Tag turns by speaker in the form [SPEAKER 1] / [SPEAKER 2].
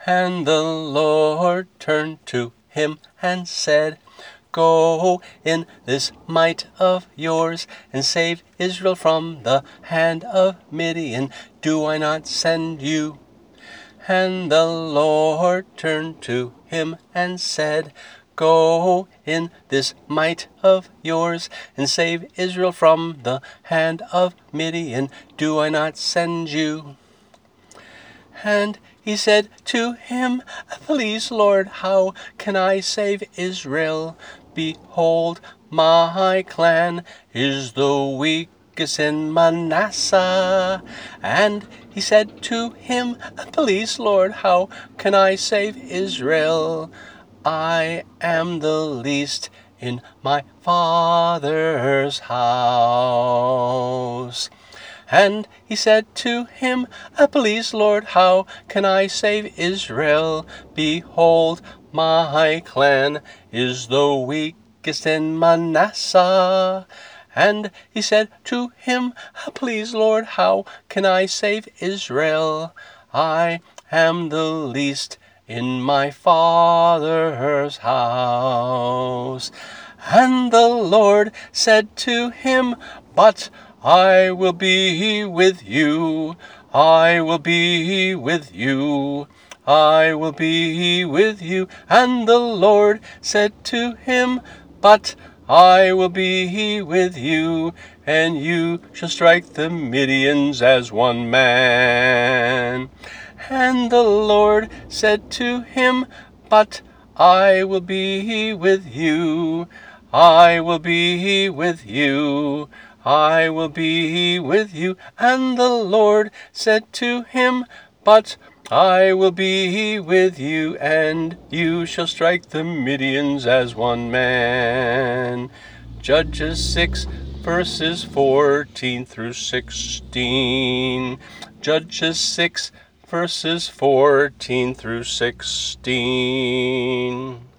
[SPEAKER 1] And the Lord turned to him and said, Go in this might of yours, and save Israel from the hand of Midian. Do I not send you? And the Lord turned to him and said, Go in this might of yours, and save Israel from the hand of Midian. Do I not send you? And he said to him, Please, Lord, how can I save Israel? Behold, my clan is the weakest in Manasseh. And he said to him, Please, Lord, how can I save Israel? I am the least in my father's house. And he said to him, Please, Lord, how can I save Israel? Behold, my clan is the weakest in Manasseh. And he said to him, Please, Lord, how can I save Israel? I am the least in my father's house. And the Lord said to him, But I will be with you. I will be with you. I will be with you. And the Lord said to him, But I will be with you, and you shall strike the Midians as one man. And the Lord said to him, But I will be with you. I will be with you. I will be with you. And the Lord said to him, But I will be with you, and you shall strike the Midians as one man. Judges 6, verses 14 through 16. Judges 6, verses 14 through 16.